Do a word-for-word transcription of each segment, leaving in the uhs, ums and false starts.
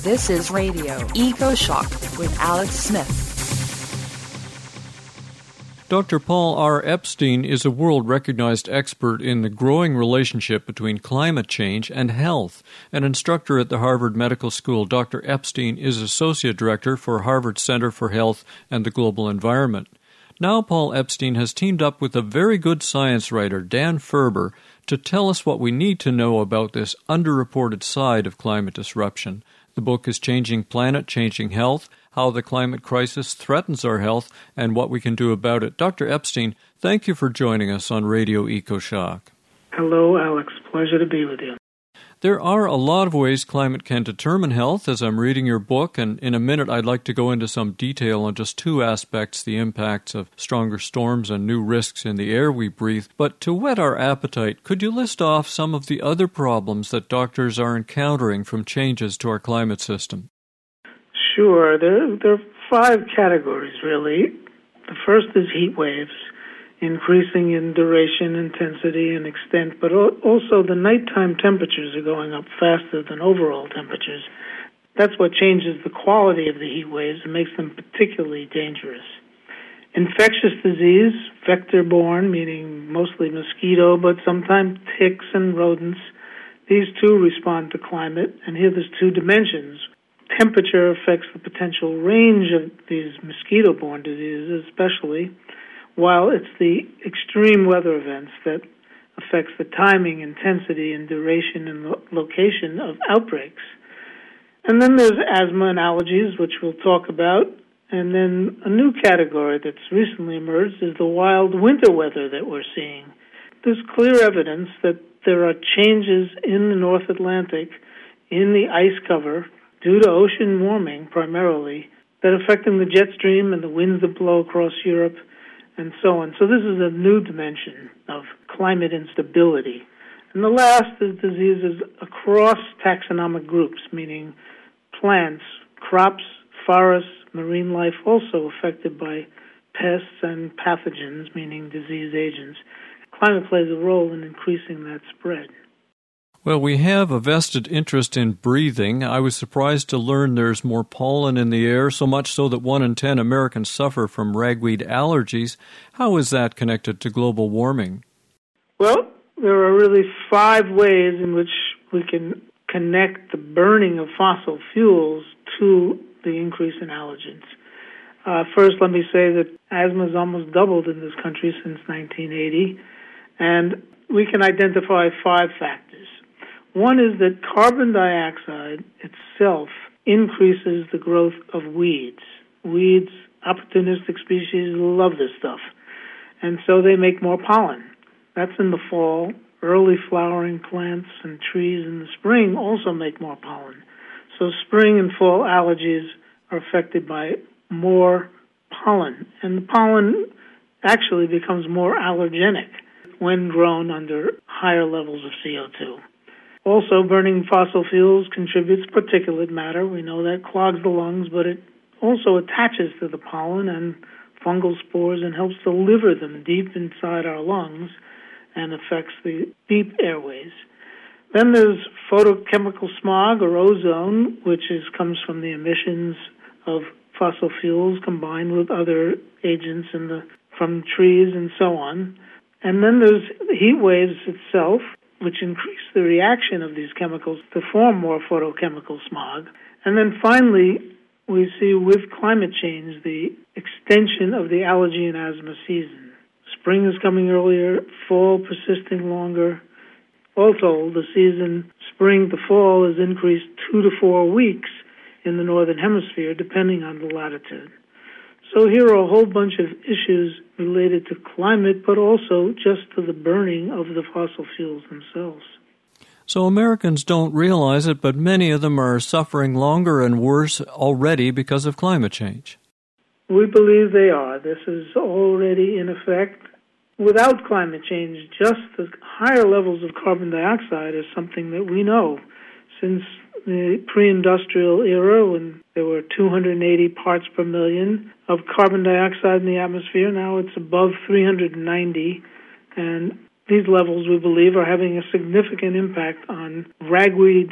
This is Radio EcoShock with Alex Smith. Doctor Paul R. Epstein is a world-recognized expert in the growing relationship between climate change and health. An instructor at the Harvard Medical School, Doctor Epstein is Associate Director for Harvard Center for Health and the Global Environment. Now Paul Epstein has teamed up with a very good science writer, Dan Ferber, to tell us what we need to know about this underreported side of climate disruption. The book is Changing Planet, Changing Health, How the Climate Crisis Threatens Our Health, and What We Can Do About It. Doctor Epstein, thank you for joining us on Radio EcoShock. Hello, Alex. Pleasure to be with you. There are a lot of ways climate can determine health as I'm reading your book, and in a minute I'd like to go into some detail on just two aspects, the impacts of stronger storms and new risks in the air we breathe. But to whet our appetite, could you list off some of the other problems that doctors are encountering from changes to our climate system? Sure. There, there are five categories, really. The first is heat waves, increasing in duration, intensity, and extent, but also the nighttime temperatures are going up faster than overall temperatures. That's what changes the quality of the heat waves and makes them particularly dangerous. Infectious disease, vector-borne, meaning mostly mosquito, but sometimes ticks and rodents. These too respond to climate, and here there's two dimensions. Temperature affects the potential range of these mosquito-borne diseases, especially, while it's the extreme weather events that affects the timing, intensity, and duration and lo- location of outbreaks. And then there's asthma and allergies, which we'll talk about. And then a new category that's recently emerged is the wild winter weather that we're seeing. There's clear evidence that there are changes in the North Atlantic, in the ice cover, due to ocean warming primarily, that are affecting the jet stream and the winds that blow across Europe, and so on. So this is a new dimension of climate instability. And the last is diseases across taxonomic groups, meaning plants, crops, forests, marine life, also affected by pests and pathogens, meaning disease agents. Climate plays a role in increasing that spread. Well, we have a vested interest in breathing. I was surprised to learn there's more pollen in the air, so much so that one in ten Americans suffer from ragweed allergies. How is that connected to global warming? Well, there are really five ways in which we can connect the burning of fossil fuels to the increase in allergens. Uh, first, let me say that asthma has almost doubled in this country since nineteen eighty, and we can identify five factors. One is that carbon dioxide itself increases the growth of weeds. Weeds, opportunistic species, love this stuff. And so they make more pollen. That's in the fall. Early flowering plants and trees in the spring also make more pollen. So spring and fall allergies are affected by more pollen. And the pollen actually becomes more allergenic when grown under higher levels of C O two. Also, burning fossil fuels contributes particulate matter. We know that clogs the lungs, but it also attaches to the pollen and fungal spores and helps deliver them deep inside our lungs and affects the deep airways. Then there's photochemical smog, or ozone, which is, comes from the emissions of fossil fuels combined with other agents in the, from trees and so on. And then there's the heat waves itself, which increase the reaction of these chemicals to form more photochemical smog. And then finally, we see with climate change the extension of the allergy and asthma season. Spring is coming earlier, fall persisting longer. All told, the season spring to fall has increased two to four weeks in the northern hemisphere, depending on the latitude. So here are a whole bunch of issues related to climate, but also just to the burning of the fossil fuels themselves. So Americans don't realize it, but many of them are suffering longer and worse already because of climate change. We believe they are. This is already in effect. Without climate change, just the higher levels of carbon dioxide is something that we know. Since the pre-industrial era, when there were two hundred eighty parts per million of carbon dioxide in the atmosphere, now it's above three hundred ninety, and these levels, we believe, are having a significant impact on ragweed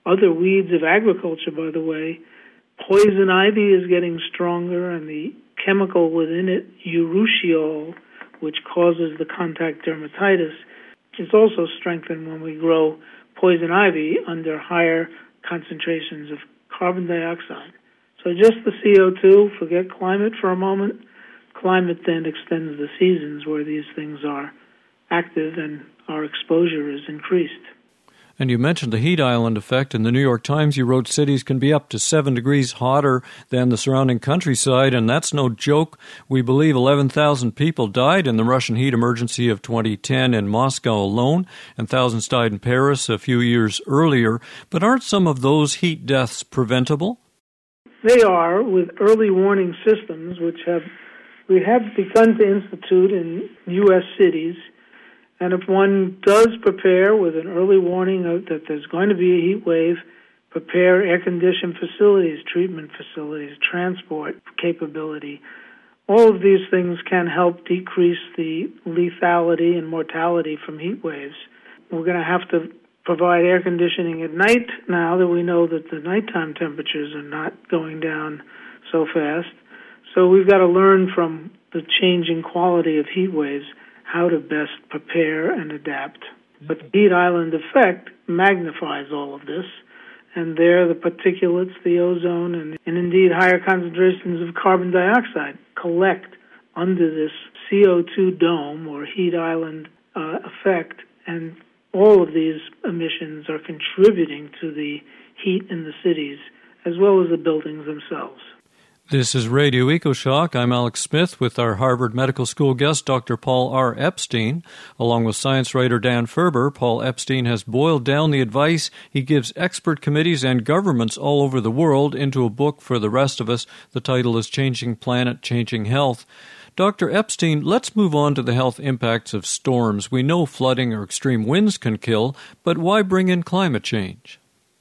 other weeds of agriculture, by the way. Poison ivy is getting stronger, and the chemical within it, urushiol, which causes the contact dermatitis, is also strengthened when we grow poison ivy under higher concentrations of carbon dioxide. So just the C O two, forget climate for a moment. Climate then extends the seasons where these things are active and our exposure is increased. And you mentioned the heat island effect. In the New York Times, you wrote cities can be up to seven degrees hotter than the surrounding countryside, and that's no joke. We believe eleven thousand people died in the Russian heat emergency of twenty ten in Moscow alone, and thousands died in Paris a few years earlier. But aren't some of those heat deaths preventable? They are, with early warning systems, which have we have begun to institute in U S cities. And if one does prepare with an early warning of that there's going to be a heat wave, prepare air-conditioned facilities, treatment facilities, transport capability, all of these things can help decrease the lethality and mortality from heat waves. We're going to have to provide air conditioning at night now that we know that the nighttime temperatures are not going down so fast. So we've got to learn from the changing quality of heat waves how to best prepare and adapt. But the heat island effect magnifies all of this, and there the particulates, the ozone, and, and indeed higher concentrations of carbon dioxide collect under this C O two dome or heat island uh, effect, and all of these emissions are contributing to the heat in the cities as well as the buildings themselves. This is Radio EcoShock. I'm Alex Smith with our Harvard Medical School guest, Doctor Paul R. Epstein. Along with science writer Dan Ferber, Paul Epstein has boiled down the advice he gives expert committees and governments all over the world into a book for the rest of us. The title is Changing Planet, Changing Health. Doctor Epstein, let's move on to the health impacts of storms. We know flooding or extreme winds can kill, but why bring in climate change?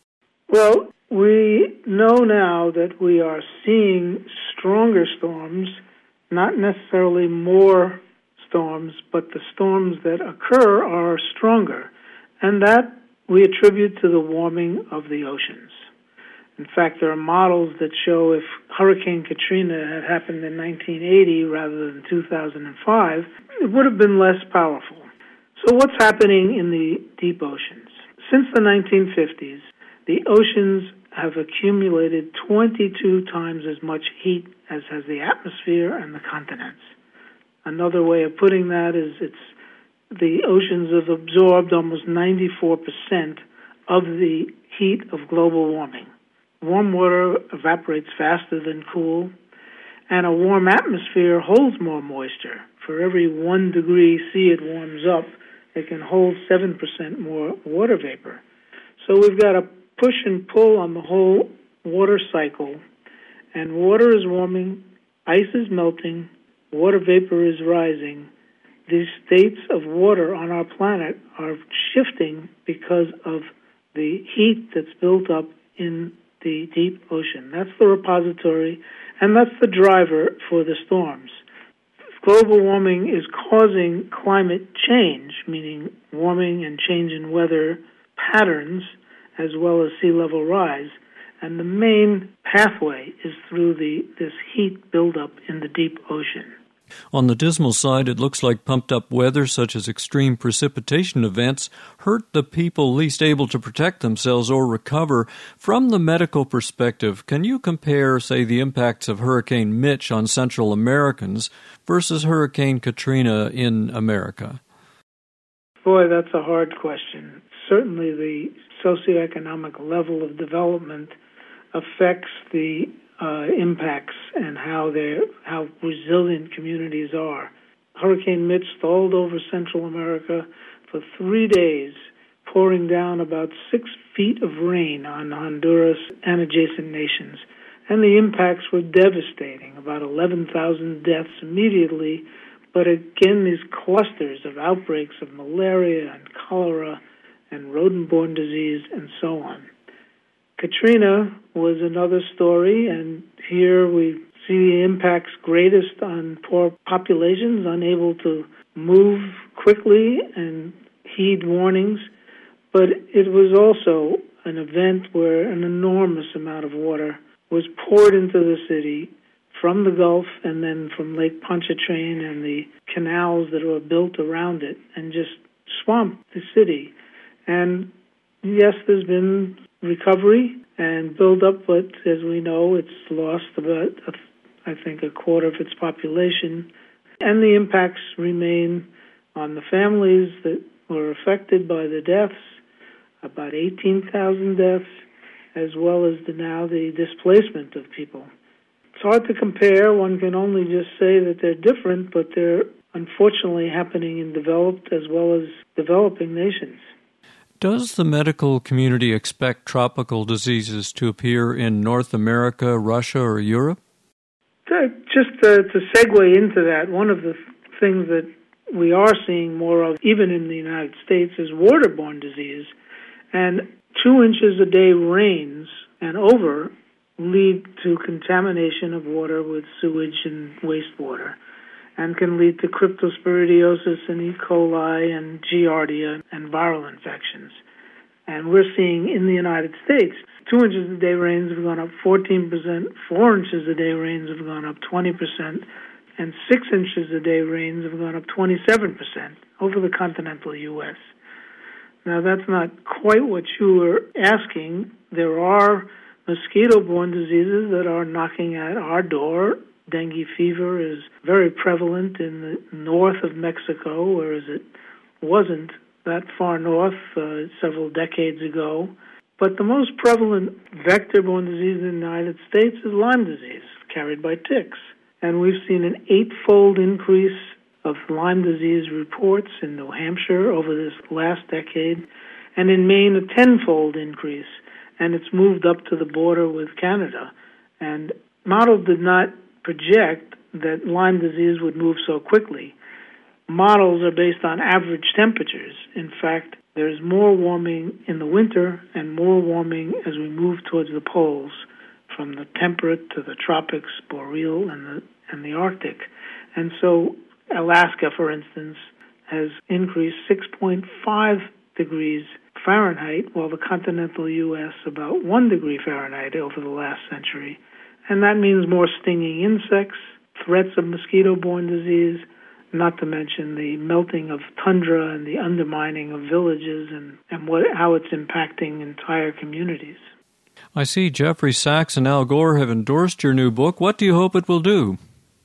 Well, we know now that we are seeing stronger storms, not necessarily more storms, but the storms that occur are stronger. And that we attribute to the warming of the oceans. In fact, there are models that show if Hurricane Katrina had happened in nineteen eighty rather than two thousand five, it would have been less powerful. So what's happening in the deep oceans? Since the nineteen fifties, the oceans have accumulated twenty-two times as much heat as has the atmosphere and the continents. Another way of putting that is it's the oceans have absorbed almost ninety-four percent of the heat of global warming. Warm water evaporates faster than cool, and a warm atmosphere holds more moisture. For every one degree C it warms up, it can hold seven percent more water vapor. So we've got a push and pull on the whole water cycle, and water is warming, ice is melting, water vapor is rising. These states of water on our planet are shifting because of the heat that's built up in the deep ocean. That's the repository, and that's the driver for the storms. Global warming is causing climate change, meaning warming and change in weather patterns, as well as sea level rise. And the main pathway is through the this heat buildup in the deep ocean. On the dismal side, it looks like pumped-up weather, such as extreme precipitation events, hurt the people least able to protect themselves or recover. From the medical perspective, can you compare, say, the impacts of Hurricane Mitch on Central Americans versus Hurricane Katrina in America? Boy, that's a hard question. Certainly the socioeconomic level of development affects the Uh, impacts and how they how resilient communities are. Hurricane Mitch stalled over Central America for three days, pouring down about six feet of rain on Honduras and adjacent nations. And the impacts were devastating, about eleven thousand deaths immediately, but again, these clusters of outbreaks of malaria and cholera and rodent-borne disease and so on. Katrina was another story, and here we see the impacts greatest on poor populations, unable to move quickly and heed warnings. But it was also an event where an enormous amount of water was poured into the city from the Gulf and then from Lake Pontchartrain and the canals that were built around it and just swamped the city. And yes, there's been recovery and build-up, but as we know, it's lost about, I think, a quarter of its population. And the impacts remain on the families that were affected by the deaths, about eighteen thousand deaths, as well as the, now the displacement of people. It's hard to compare. One can only just say that they're different, but they're unfortunately happening in developed as well as developing nations. Does the medical community expect tropical diseases to appear in North America, Russia, or Europe? Just to, to segue into that, one of the things that we are seeing more of, even in the United States, is waterborne disease. And two inches a day rains and over lead to contamination of water with sewage and wastewater, and can lead to cryptosporidiosis and E. coli and Giardia and viral infections. And we're seeing in the United States, two inches a day rains have gone up fourteen percent, four inches a day rains have gone up twenty percent, and six inches a day rains have gone up twenty-seven percent over the continental U S. Now, that's not quite what you were asking. There are mosquito-borne diseases that are knocking at our door. Dengue fever is very prevalent in the north of Mexico, whereas it wasn't that far north uh, several decades ago. But the most prevalent vector-borne disease in the United States is Lyme disease, carried by ticks. And we've seen an eightfold increase of Lyme disease reports in New Hampshire over this last decade, and in Maine a tenfold increase, and it's moved up to the border with Canada. And models did not project that Lyme disease would move so quickly. Models are based on average temperatures. In fact, there's more warming in the winter and more warming as we move towards the poles, from the temperate to the tropics, boreal, and the and the Arctic. And so Alaska, for instance, has increased six point five degrees Fahrenheit, while the continental U S about one degree Fahrenheit over the last century. And that means more stinging insects, threats of mosquito-borne disease, not to mention the melting of tundra and the undermining of villages and, and what, how it's impacting entire communities. I see Jeffrey Sachs and Al Gore have endorsed your new book. What do you hope it will do?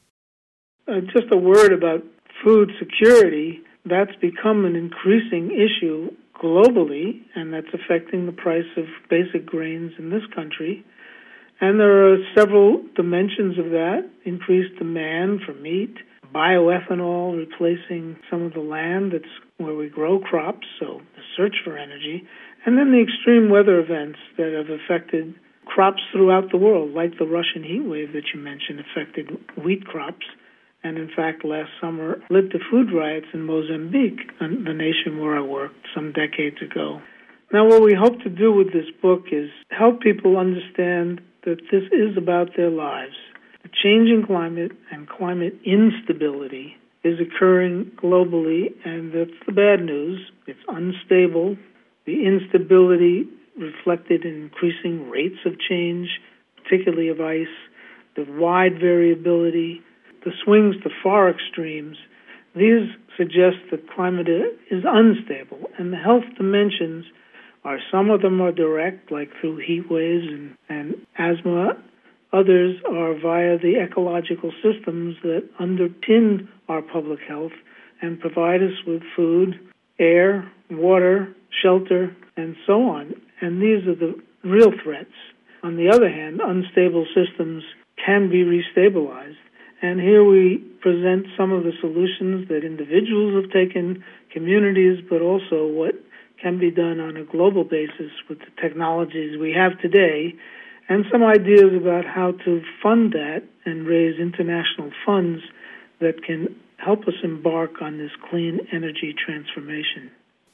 Uh, just a word about food security. That's become an increasing issue globally, and that's affecting the price of basic grains in this country. And there are several dimensions of that: increased demand for meat, bioethanol replacing some of the land that's where we grow crops, so the search for energy, and then the extreme weather events that have affected crops throughout the world, like the Russian heat wave that you mentioned affected wheat crops. And in fact, last summer led to food riots in Mozambique, the nation where I worked some decades ago. Now, what we hope to do with this book is help people understand that this is about their lives. The changing climate and climate instability is occurring globally, and that's the bad news. It's unstable. The instability reflected in increasing rates of change, particularly of ice, the wide variability, the swings to far extremes. These suggest that climate is unstable, and the health dimensions are, some of them are direct, like through heat waves and, and asthma. Others are via the ecological systems that underpin our public health and provide us with food, air, water, shelter, and so on. And these are the real threats. On the other hand, unstable systems can be restabilized. And here we present some of the solutions that individuals have taken, communities, but also what can be done on a global basis with the technologies we have today, and some ideas about how to fund that and raise international funds that can help us embark on this clean energy transformation.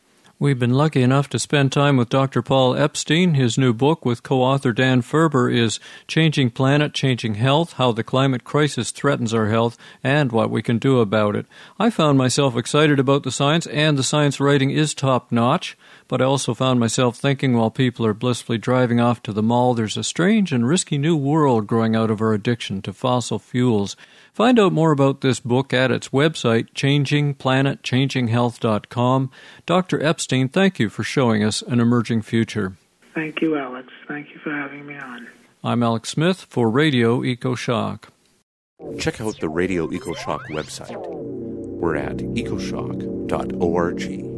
We've been lucky enough to spend time with Doctor Paul Epstein. His new book with co-author Dan Ferber is Changing Planet, Changing Health, How the Climate Crisis Threatens Our Health, and What We Can Do About It. I found myself excited about the science, and the science writing is top-notch, but I also found myself thinking while people are blissfully driving off to the mall, there's a strange and risky new world growing out of our addiction to fossil fuels. Find out more about this book at its website, changing planet changing health dot com. Doctor Epstein, thank you for showing us an emerging future. Thank you, Alex. Thank you for having me on. I'm Alex Smith for Radio EcoShock. Check out the Radio EcoShock website. We're at ecoshock dot org.